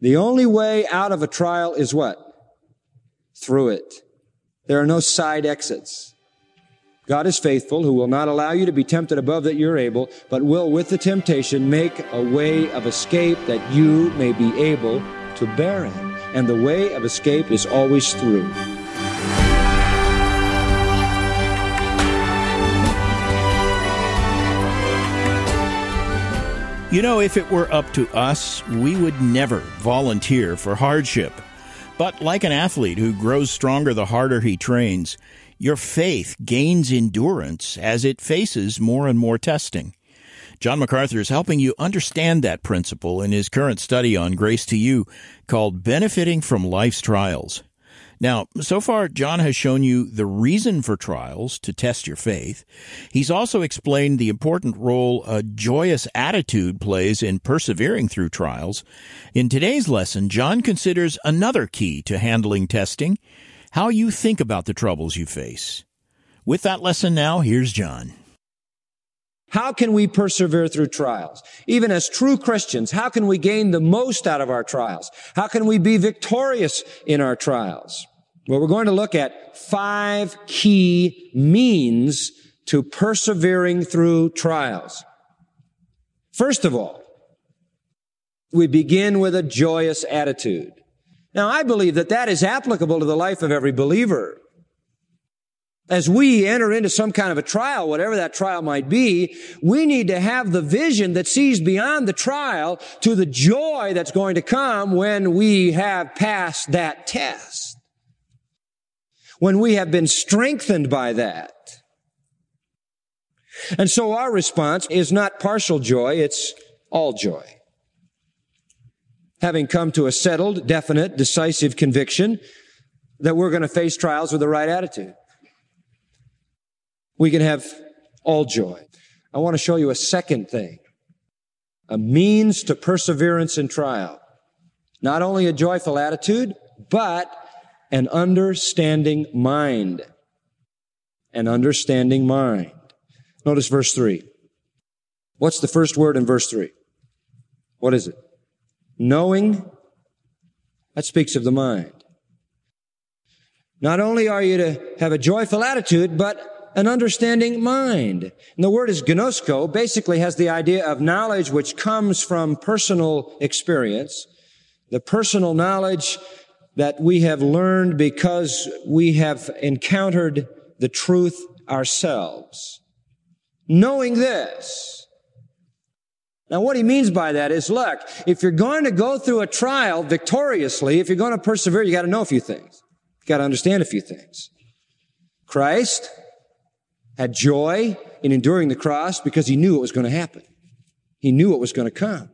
The only way out of a trial is what? Through it. There are no side exits. God is faithful, who will not allow you to be tempted above that you're able, but will with the temptation make a way of escape that you may be able to bear it. And the way of escape is always through. You know, if it were up to us, we would never volunteer for hardship. But like an athlete who grows stronger the harder he trains, your faith gains endurance as it faces more and more testing. John MacArthur is helping you understand that principle in his current study on Grace to You called Benefiting from Life's Trials. Now, so far, John has shown you the reason for trials to test your faith. He's also explained the important role a joyous attitude plays in persevering through trials. In today's lesson, John considers another key to handling testing, how you think about the troubles you face. With that lesson now, here's John. How can we persevere through trials? Even as true Christians, how can we gain the most out of our trials? How can we be victorious in our trials? Well, we're going to look at 5 key means to persevering through trials. First of all, we begin with a joyous attitude. Now, I believe that is applicable to the life of every believer. As we enter into some kind of a trial, whatever that trial might be, we need to have the vision that sees beyond the trial to the joy that's going to come when we have passed that test. When we have been strengthened by that. And so our response is not partial joy, it's all joy. Having come to a settled, definite, decisive conviction that we're going to face trials with the right attitude. We can have all joy. I want to show you a second thing, a means to perseverance in trial. Not only a joyful attitude, but an understanding mind. An understanding mind. Notice verse 3. What's the first word in verse 3? What is it? Knowing. That speaks of the mind. Not only are you to have a joyful attitude, but an understanding mind. And the word is gnosko, basically has the idea of knowledge which comes from personal experience, the personal knowledge that we have learned because we have encountered the truth ourselves. Knowing this. Now, what he means by that is, look, if you're going to go through a trial victoriously, if you're going to persevere, you got to know a few things. You got to understand a few things. Christ had joy in enduring the cross because he knew what was going to happen. He knew what was going to come.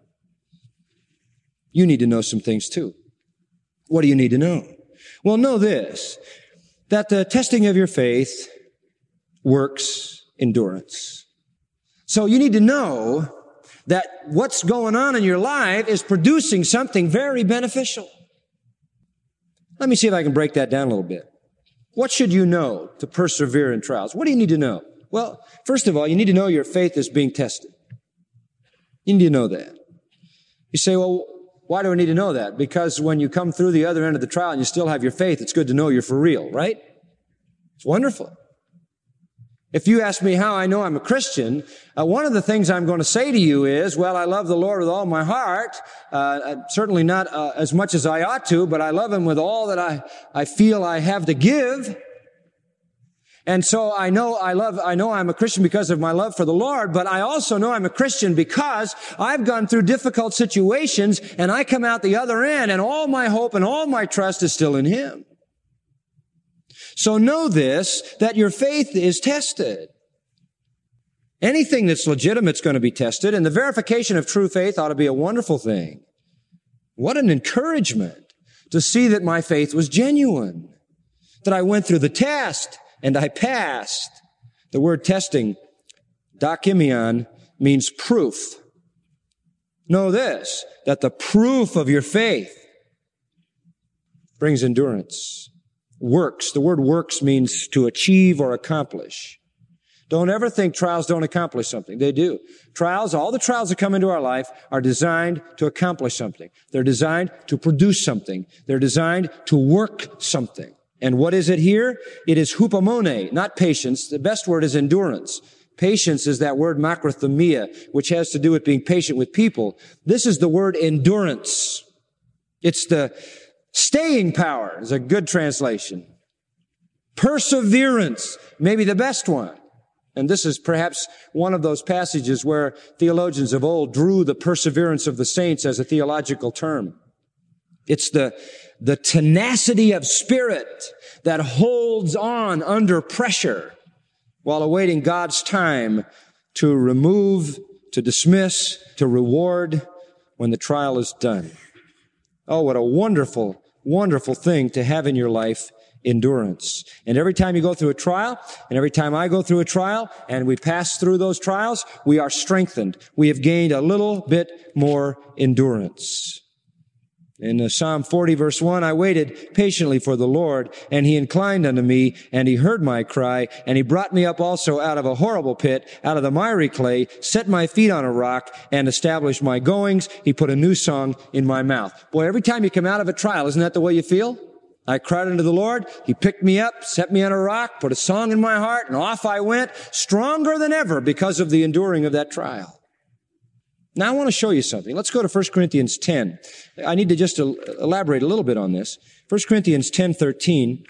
You need to know some things too. What do you need to know? Well, know this, that the testing of your faith works endurance. So you need to know that what's going on in your life is producing something very beneficial. Let me see if I can break that down a little bit. What should you know to persevere in trials? What do you need to know? Well, first of all, you need to know your faith is being tested. You need to know that. You say, well, why do I need to know that? Because when you come through the other end of the trial and you still have your faith, it's good to know you're for real, right? It's wonderful. If you ask me how I know I'm a Christian, one of the things I'm going to say to you is, well, I love the Lord with all my heart, certainly not as much as I ought to, but I love Him with all that I feel I have to give. And so I know I'm a Christian because of my love for the Lord, but I also know I'm a Christian because I've gone through difficult situations and I come out the other end and all my hope and all my trust is still in Him. So know this, that your faith is tested. Anything that's legitimate is going to be tested, and the verification of true faith ought to be a wonderful thing. What an encouragement to see that my faith was genuine, that I went through the test and I passed. The word testing, dokimion, means proof. Know this, that the proof of your faith brings endurance. Works. The word works means to achieve or accomplish. Don't ever think trials don't accomplish something. They do. Trials, all the trials that come into our life are designed to accomplish something. They're designed to produce something. They're designed to work something. And what is it here? It is hupomone, not patience. The best word is endurance. Patience is that word makrothumia, which has to do with being patient with people. This is the word endurance. It's the staying power, is a good translation. Perseverance, maybe the best one. And this is perhaps one of those passages where theologians of old drew the perseverance of the saints as a theological term. It's the tenacity of spirit that holds on under pressure while awaiting God's time to remove, to dismiss, to reward when the trial is done. Oh, what a wonderful, wonderful thing to have in your life, endurance. And every time you go through a trial, and every time I go through a trial, and we pass through those trials, we are strengthened. We have gained a little bit more endurance. In Psalm 40, verse 1, I waited patiently for the Lord, and he inclined unto me, and he heard my cry, and he brought me up also out of a horrible pit, out of the miry clay, set my feet on a rock, and established my goings. He put a new song in my mouth. Boy, every time you come out of a trial, isn't that the way you feel? I cried unto the Lord. He picked me up, set me on a rock, put a song in my heart, and off I went, stronger than ever because of the enduring of that trial. Now I want to show you something. Let's go to 1 Corinthians 10. I need to just elaborate a little bit on this. 1 Corinthians 10:13.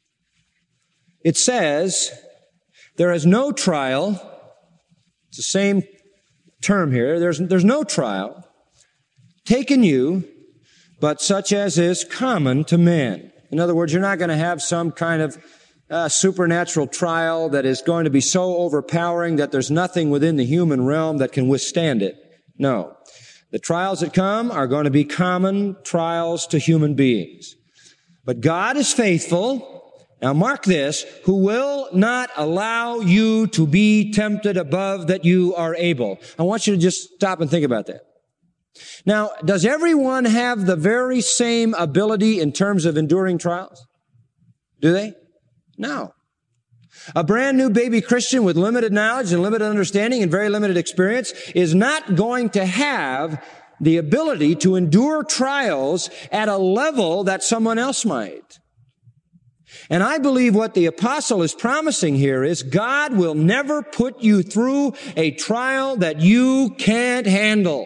It says, there is no trial. It's the same term here. There's no trial taken you, but such as is common to man. In other words, you're not going to have some kind of supernatural trial that is going to be so overpowering that there's nothing within the human realm that can withstand it. No. The trials that come are going to be common trials to human beings. But God is faithful. Now mark this, who will not allow you to be tempted above that you are able. I want you to just stop and think about that. Now, does everyone have the very same ability in terms of enduring trials? Do they? No. A brand new baby Christian with limited knowledge and limited understanding and very limited experience is not going to have the ability to endure trials at a level that someone else might. And I believe what the apostle is promising here is God will never put you through a trial that you can't handle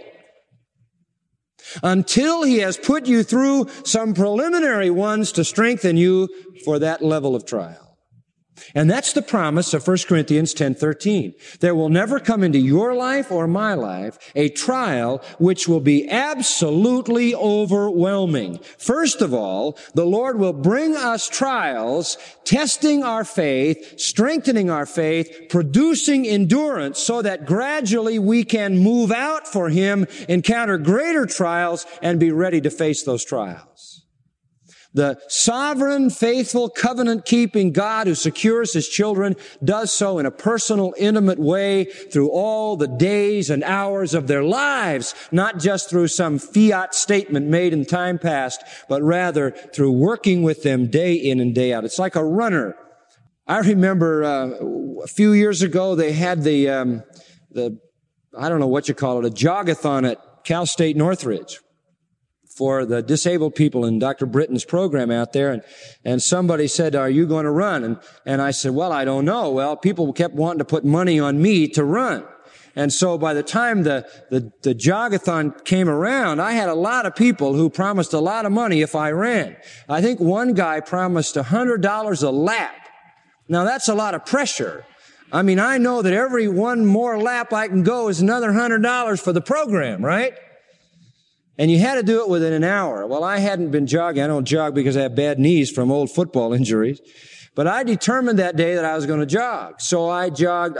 until he has put you through some preliminary ones to strengthen you for that level of trial. And that's the promise of 1 Corinthians 10:13. There will never come into your life or my life a trial which will be absolutely overwhelming. First of all, the Lord will bring us trials, testing our faith, strengthening our faith, producing endurance so that gradually we can move out for him, encounter greater trials, and be ready to face those trials. The sovereign, faithful, covenant-keeping God who secures his children does so in a personal, intimate way through all the days and hours of their lives, not just through some fiat statement made in time past, but rather through working with them day in and day out. It's like a runner. I remember a few years ago they had the I don't know what you call it, a jogathon at Cal State Northridge for the disabled people in Dr. Britton's program out there. And somebody said, are you going to run? And I said, well, I don't know. Well, people kept wanting to put money on me to run. And so by the time the jogathon came around, I had a lot of people who promised a lot of money if I ran. I think one guy promised $100 a lap. Now that's a lot of pressure. I mean, I know that every one more lap I can go is another $100 for the program, right? And you had to do it within an hour. Well, I hadn't been jogging. I don't jog because I have bad knees from old football injuries. But I determined that day that I was going to jog. So I jogged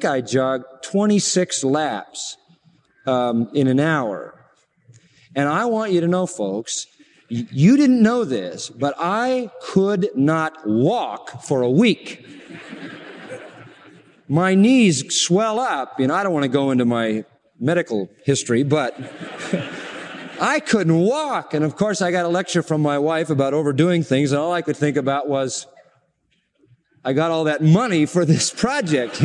26 laps in an hour. And I want you to know, folks, you didn't know this, but I could not walk for a week. My knees swell up. You know, I don't want to go into my medical history, but I couldn't walk. And of course, I got a lecture from my wife about overdoing things, and all I could think about was, I got all that money for this project,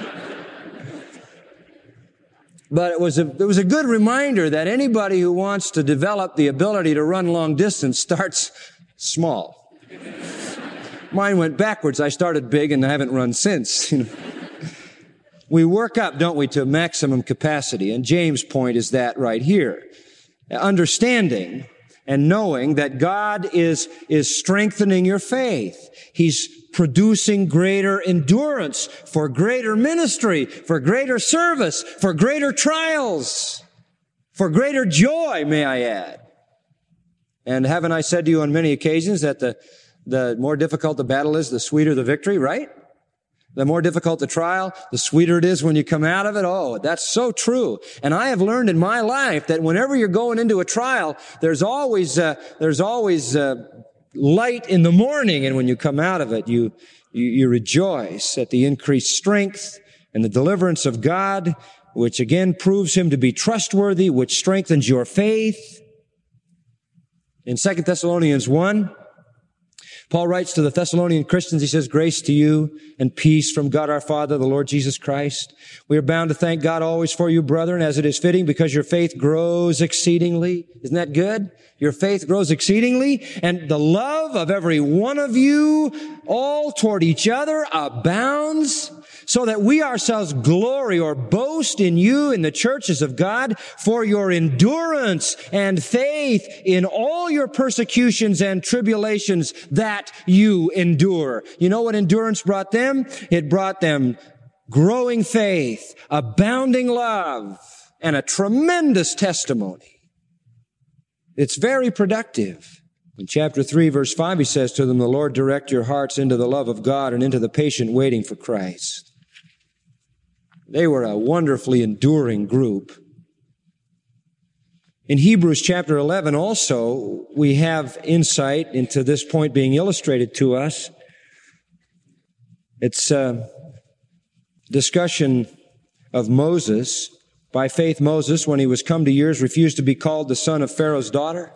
But it was a good reminder that anybody who wants to develop the ability to run long distance starts small. Mine went backwards. I started big and I haven't run since. We work up, don't we, to maximum capacity. And James' point is that right here. Understanding and knowing that God is strengthening your faith. He's producing greater endurance for greater ministry, for greater service, for greater trials, for greater joy, may I add. And haven't I said to you on many occasions that the more difficult the battle is, the sweeter the victory, right? The more difficult the trial, the sweeter it is when you come out of it. Oh, that's so true. And I have learned in my life that whenever you're going into a trial, there's always light in the morning. And when you come out of it, you rejoice at the increased strength and the deliverance of God, which again proves him to be trustworthy, which strengthens your faith. In 2 Thessalonians 1, Paul writes to the Thessalonian Christians, he says, grace to you and peace from God our Father, the Lord Jesus Christ. We are bound to thank God always for you, brethren, as it is fitting, because your faith grows exceedingly. Isn't that good? Your faith grows exceedingly, and the love of every one of you all toward each other abounds, so that we ourselves glory or boast in you in the churches of God for your endurance and faith in all your persecutions and tribulations that you endure. You know what endurance brought them? It brought them growing faith, abounding love, and a tremendous testimony. It's very productive. In chapter 3, verse 5, he says to them, the Lord direct your hearts into the love of God and into the patient waiting for Christ. They were a wonderfully enduring group. In Hebrews chapter 11 also, we have insight into this point being illustrated to us. It's a discussion of Moses. By faith, Moses, when he was come to years, refused to be called the son of Pharaoh's daughter.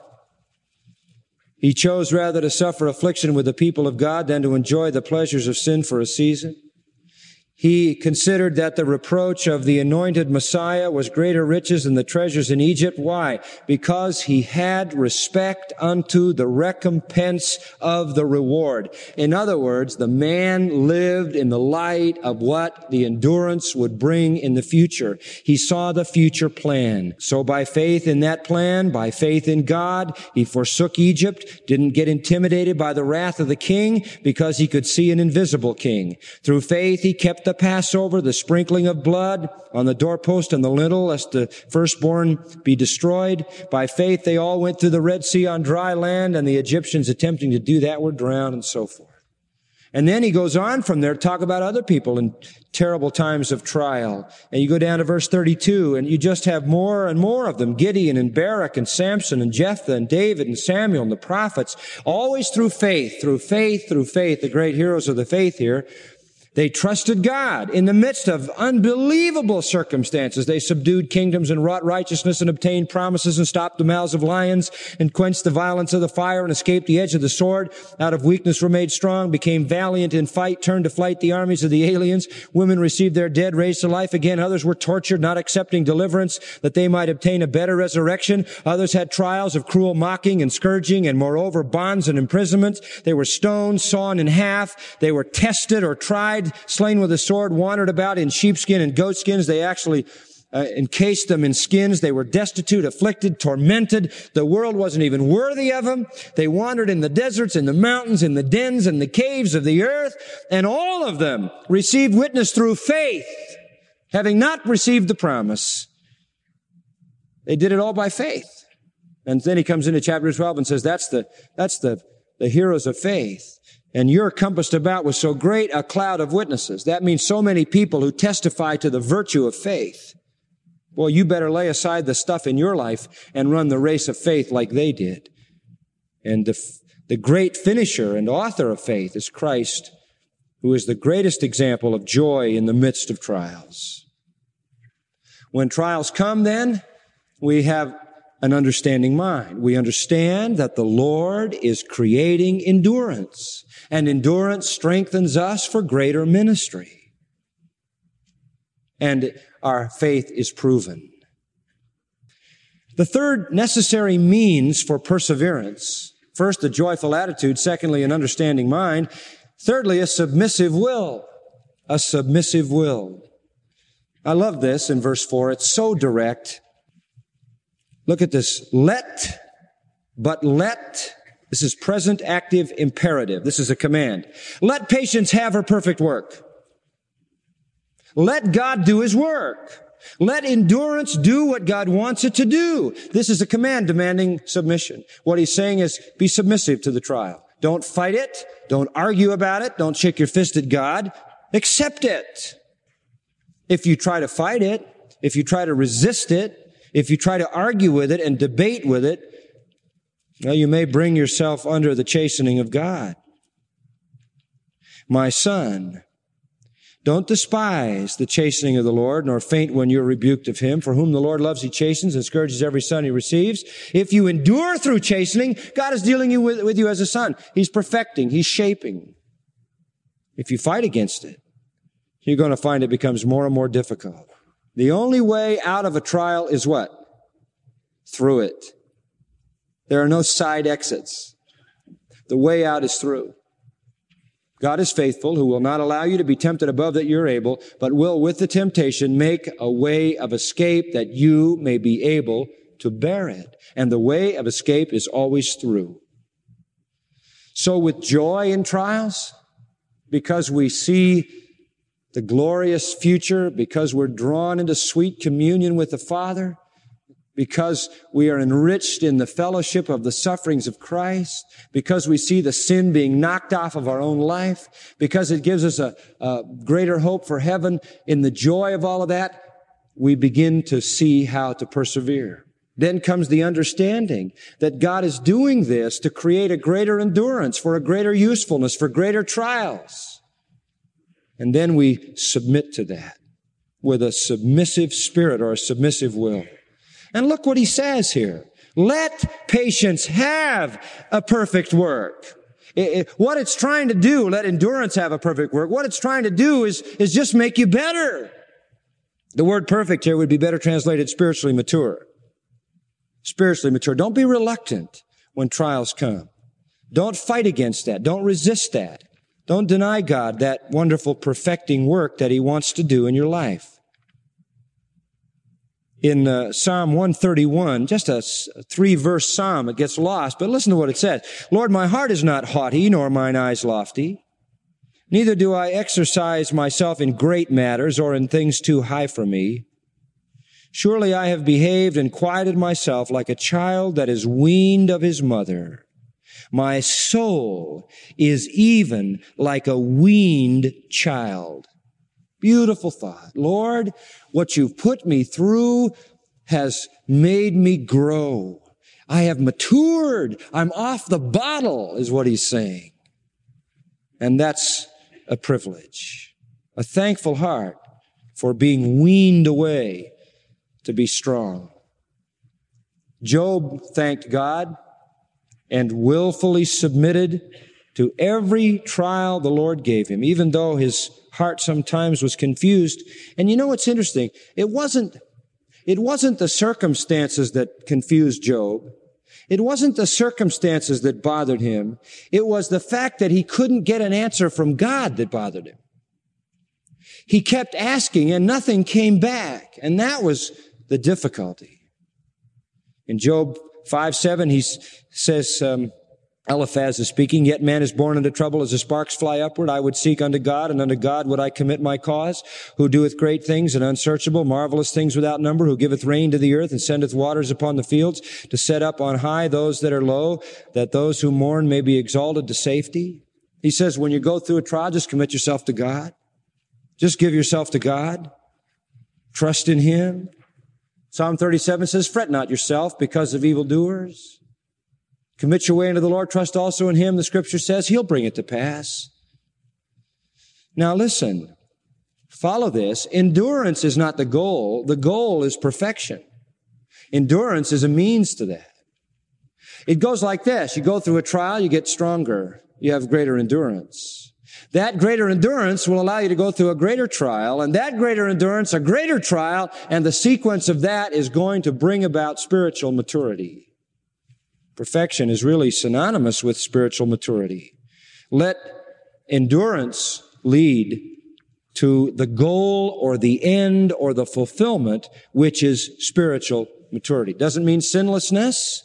He chose rather to suffer affliction with the people of God than to enjoy the pleasures of sin for a season. He considered that the reproach of the anointed Messiah was greater riches than the treasures in Egypt. Why? Because he had respect unto the recompense of the reward. In other words, the man lived in the light of what the endurance would bring in the future. He saw the future plan. So by faith in that plan, by faith in God, he forsook Egypt, didn't get intimidated by the wrath of the king because he could see an invisible king. Through faith, he kept the Passover, the sprinkling of blood on the doorpost and the lintel, lest the firstborn be destroyed. By faith, they all went through the Red Sea on dry land, and the Egyptians attempting to do that were drowned, and so forth. And then he goes on from there to talk about other people in terrible times of trial. And you go down to verse 32, and you just have more and more of them. Gideon and Barak and Samson and Jephthah and David and Samuel and the prophets, always through faith, the great heroes of the faith here. They trusted God in the midst of unbelievable circumstances. They subdued kingdoms and wrought righteousness and obtained promises and stopped the mouths of lions and quenched the violence of the fire and escaped the edge of the sword. Out of weakness were made strong, became valiant in fight, turned to flight the armies of the aliens. Women received their dead raised to life again. Others were tortured, not accepting deliverance, that they might obtain a better resurrection. Others had trials of cruel mocking and scourging, and moreover bonds and imprisonments. They were stoned, sawn in half. They were tested or tried, slain with a sword, wandered about in sheepskin and goatskins. They actually encased them in skins. They were destitute, afflicted, tormented. The world wasn't even worthy of them. They wandered in the deserts, in the mountains, in the dens, and the caves of the earth. And all of them received witness through faith, having not received the promise. They did it all by faith. And then he comes into chapter 12 and says, that's the heroes of faith. And you're compassed about with so great a cloud of witnesses. That means so many people who testify to the virtue of faith. Boy, you better lay aside the stuff in your life and run the race of faith like they did. And the great finisher and author of faith is Christ, who is the greatest example of joy in the midst of trials. When trials come, then, we have an understanding mind. We understand that the Lord is creating endurance, and endurance strengthens us for greater ministry. And our faith is proven. The third necessary means for perseverance, first, a joyful attitude, secondly, an understanding mind, thirdly, a submissive will. A submissive will. I love this in verse 4. It's so direct. Look at this. Let. This is present active imperative. This is a command. Let patience have her perfect work. Let God do His work. Let endurance do what God wants it to do. This is a command demanding submission. What He's saying is, be submissive to the trial. Don't fight it. Don't argue about it. Don't shake your fist at God. Accept it. If you try to fight it, if you try to resist it, if you try to argue with it and debate with it, well, you may bring yourself under the chastening of God. My son, don't despise the chastening of the Lord, nor faint when you're rebuked of Him. For whom the Lord loves, He chastens and scourges every son He receives. If you endure through chastening, God is dealing with you as a son. He's perfecting. He's shaping. If you fight against it, you're going to find it becomes more and more difficult. The only way out of a trial is what? Through it. There are no side exits. The way out is through. God is faithful, who will not allow you to be tempted above that you're able, but will with the temptation make a way of escape that you may be able to bear it. And the way of escape is always through. So with joy in trials, because we see the glorious future, because we're drawn into sweet communion with the Father, because we are enriched in the fellowship of the sufferings of Christ, because we see the sin being knocked off of our own life, because it gives us a greater hope for heaven, in the joy of all of that, we begin to see how to persevere. Then comes the understanding that God is doing this to create a greater endurance, for a greater usefulness, for greater trials. And then we submit to that with a submissive spirit or a submissive will. And look what he says here. Let patience have a perfect work. What it's trying to do, let endurance have a perfect work. What it's trying to do is just make you better. The word perfect here would be better translated spiritually mature. Spiritually mature. Don't be reluctant when trials come. Don't fight against that. Don't resist that. Don't deny God that wonderful perfecting work that He wants to do in your life. In Psalm 131, just a 3-verse psalm, it gets lost, but listen to what it says. Lord, my heart is not haughty, nor mine eyes lofty. Neither do I exercise myself in great matters or in things too high for me. Surely I have behaved and quieted myself like a child that is weaned of his mother. My soul is even like a weaned child. Beautiful thought. Lord, what you've put me through has made me grow. I have matured. I'm off the bottle, is what he's saying. And that's a privilege. A thankful heart for being weaned away to be strong. Job thanked God and willfully submitted to every trial the Lord gave him, even though his heart sometimes was confused. And you know what's interesting? It wasn't the circumstances that confused Job. It wasn't the circumstances that bothered him. It was the fact that he couldn't get an answer from God that bothered him. He kept asking and nothing came back. And that was the difficulty. In Job 5:7, he says, Eliphaz is speaking, yet man is born into trouble as the sparks fly upward. I would seek unto God, and unto God would I commit my cause, who doeth great things and unsearchable, marvelous things without number, who giveth rain to the earth and sendeth waters upon the fields, to set up on high those that are low, that those who mourn may be exalted to safety. He says, when you go through a trial, just commit yourself to God. Just give yourself to God. Trust in Him. Psalm 37 says, fret not yourself because of evildoers. Commit your way unto the Lord. Trust also in Him. The Scripture says He'll bring it to pass. Now listen, follow this. Endurance is not the goal. The goal is perfection. Endurance is a means to that. It goes like this. You go through a trial, you get stronger. You have greater endurance. That greater endurance will allow you to go through a greater trial, and that greater endurance, a greater trial, and the sequence of that is going to bring about spiritual maturity. Perfection is really synonymous with spiritual maturity. Let endurance lead to the goal or the end or the fulfillment, which is spiritual maturity. Doesn't mean sinlessness.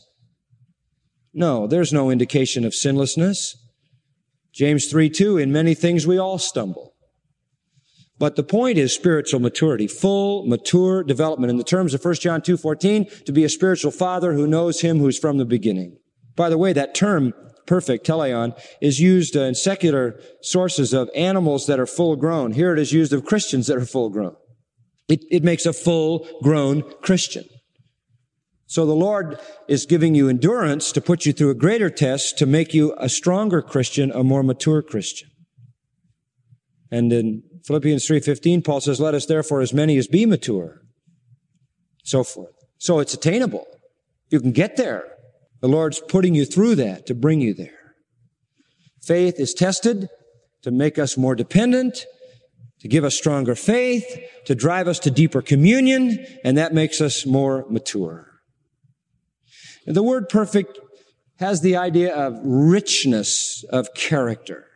No, there's no indication of sinlessness. James 3:2, in many things we all stumble. But the point is spiritual maturity, full, mature development. In the terms of 1 John 2:14, to be a spiritual father who knows him who's from the beginning. By the way, that term, perfect, teleon, is used in secular sources of animals that are full grown. Here it is used of Christians that are full grown. It makes a full grown Christian. So the Lord is giving you endurance to put you through a greater test to make you a stronger Christian, a more mature Christian. And in Philippians 3:15, Paul says, let us therefore as many as be mature. So forth. So it's attainable. You can get there. The Lord's putting you through that to bring you there. Faith is tested to make us more dependent, to give us stronger faith, to drive us to deeper communion, and that makes us more mature. And the word perfect has the idea of richness of character,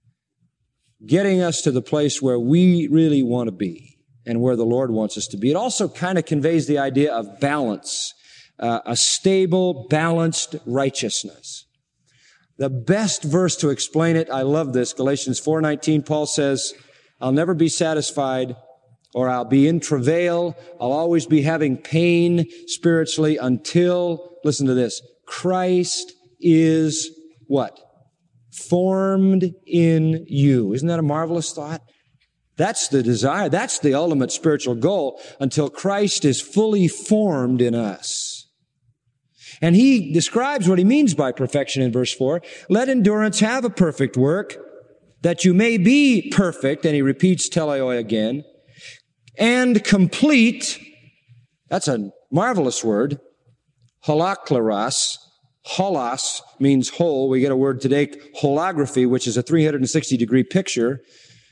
getting us to the place where we really want to be and where the Lord wants us to be. It also kind of conveys the idea of balance, a stable, balanced righteousness. The best verse to explain it, I love this, Galatians 4:19, Paul says, I'll never be satisfied, or I'll be in travail. I'll always be having pain spiritually until, listen to this, Christ is what? Formed in you. Isn't that a marvelous thought? That's the desire. That's the ultimate spiritual goal, until Christ is fully formed in us. And he describes what he means by perfection in verse 4. Let endurance have a perfect work, that you may be perfect, and he repeats teleoi again, and complete. That's a marvelous word. Holakleros. Holos means whole. We get a word today, holography, which is a 360-degree picture.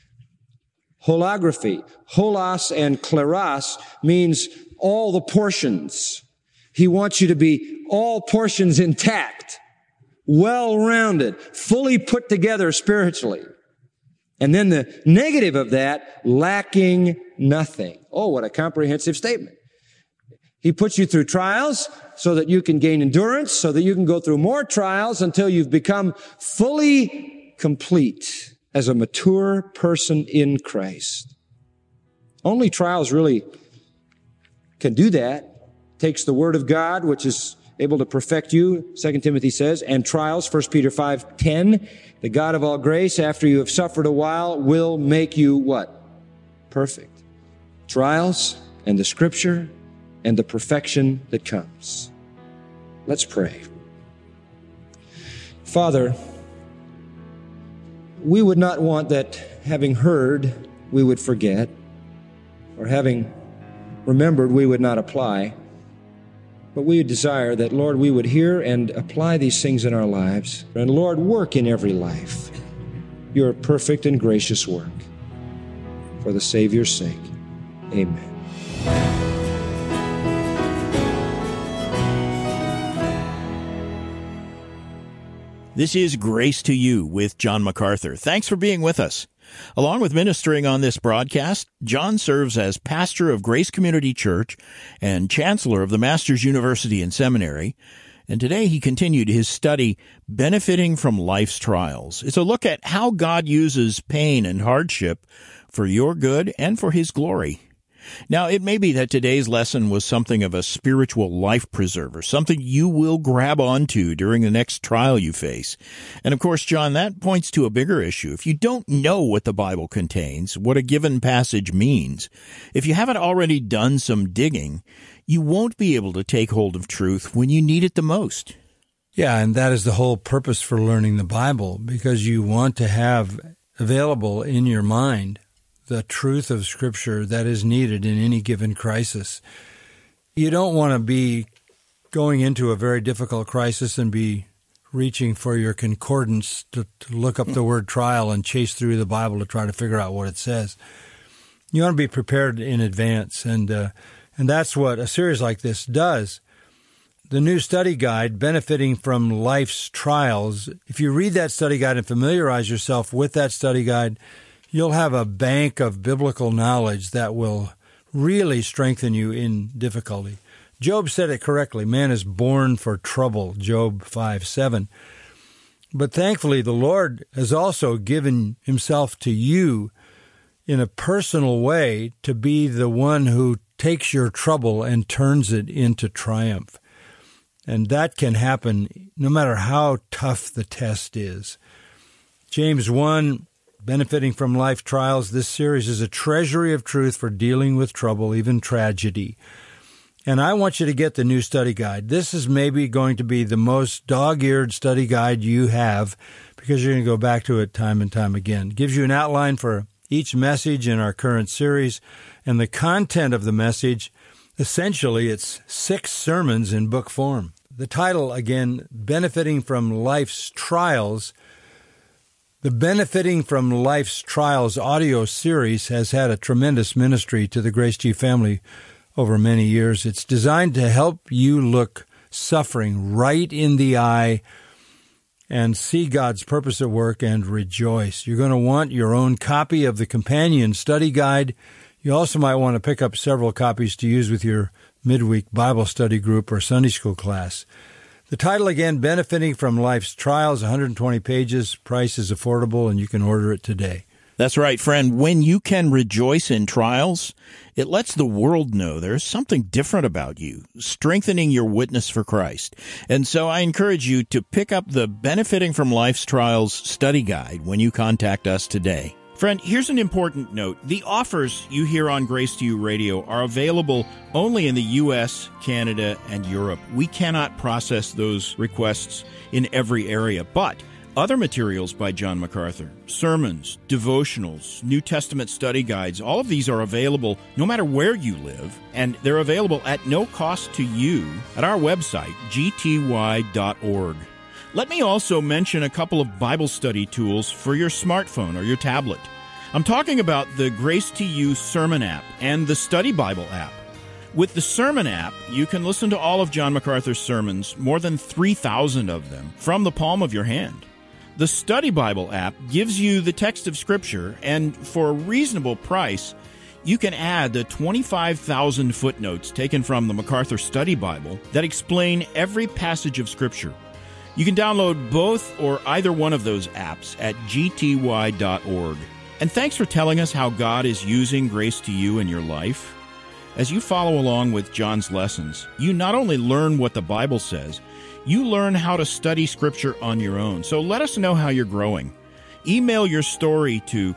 Holography. Holos and kleros means all the portions. He wants you to be all portions intact, well-rounded, fully put together spiritually. And then the negative of that, lacking nothing. Oh, what a comprehensive statement. He puts you through trials so that you can gain endurance, so that you can go through more trials until you've become fully complete as a mature person in Christ. Only trials really can do that. It takes the Word of God, which is able to perfect you, 2 Timothy says, and trials, 1 Peter 5:10. The God of all grace, after you have suffered a while, will make you what? Perfect. Trials and the Scripture and the perfection that comes. Let's pray. Father, we would not want that having heard, we would forget, or having remembered, we would not apply. But we desire that, Lord, we would hear and apply these things in our lives. And, Lord, work in every life your perfect and gracious work. For the Savior's sake, amen. This is Grace to You with John MacArthur. Thanks for being with us. Along with ministering on this broadcast, John serves as pastor of Grace Community Church and chancellor of the Masters University and Seminary. And today he continued his study, Benefiting from Life's Trials. It's a look at how God uses pain and hardship for your good and for His glory. Now, it may be that today's lesson was something of a spiritual life preserver, something you will grab onto during the next trial you face. And of course, John, that points to a bigger issue. If you don't know what the Bible contains, what a given passage means, if you haven't already done some digging, you won't be able to take hold of truth when you need it the most. Yeah, and that is the whole purpose for learning the Bible, because you want to have available in your mind the truth of Scripture that is needed in any given crisis. You don't want to be going into a very difficult crisis and be reaching for your concordance to look up the word trial and chase through the Bible to try to figure out what it says. You want to be prepared in advance, and that's what a series like this does. The new study guide, Benefiting from Life's Trials, if you read that study guide and familiarize yourself with that study guide, you'll have a bank of biblical knowledge that will really strengthen you in difficulty. Job said it correctly. Man is born for trouble, Job 5:7. But thankfully, the Lord has also given himself to you in a personal way to be the one who takes your trouble and turns it into triumph. And that can happen no matter how tough the test is. James 1, Benefiting from Life Trials, this series is a treasury of truth for dealing with trouble, even tragedy. And I want you to get the new study guide. This is maybe going to be the most dog-eared study guide you have because you're going to go back to it time and time again. It gives you an outline for each message in our current series, and the content of the message, essentially, it's 6 sermons in book form. The title, again, Benefiting from Life's Trials. The Benefiting from Life's Trials audio series has had a tremendous ministry to the Grace G family over many years. It's designed to help you look suffering right in the eye and see God's purpose at work and rejoice. You're going to want your own copy of the companion study guide. You also might want to pick up several copies to use with your midweek Bible study group or Sunday school class. The title again, Benefiting from Life's Trials, 120 pages. Price is affordable, and you can order it today. That's right, friend. When you can rejoice in trials, it lets the world know there's something different about you, strengthening your witness for Christ. And so I encourage you to pick up the Benefiting from Life's Trials study guide when you contact us today. Friend, here's an important note. The offers you hear on Grace to You Radio are available only in the U.S., Canada, and Europe. We cannot process those requests in every area, but other materials by John MacArthur, sermons, devotionals, New Testament study guides, all of these are available no matter where you live, and they're available at no cost to you at our website, gty.org. Let me also mention a couple of Bible study tools for your smartphone or your tablet. I'm talking about the Grace to You Sermon app and the Study Bible app. With the Sermon app, you can listen to all of John MacArthur's sermons, more than 3,000 of them, from the palm of your hand. The Study Bible app gives you the text of Scripture, and for a reasonable price, you can add the 25,000 footnotes taken from the MacArthur Study Bible that explain every passage of Scripture. You can download both or either one of those apps at gty.org. And thanks for telling us how God is using Grace to You in your life. As you follow along with John's lessons, you not only learn what the Bible says, you learn how to study Scripture on your own. So let us know how you're growing. Email your story to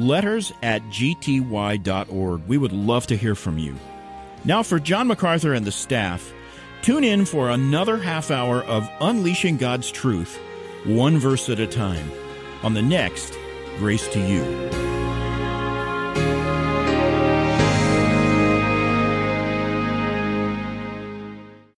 letters@gty.org. We would love to hear from you. Now for John MacArthur and the staff, tune in for another half hour of Unleashing God's Truth, one verse at a time, on the next Grace to You.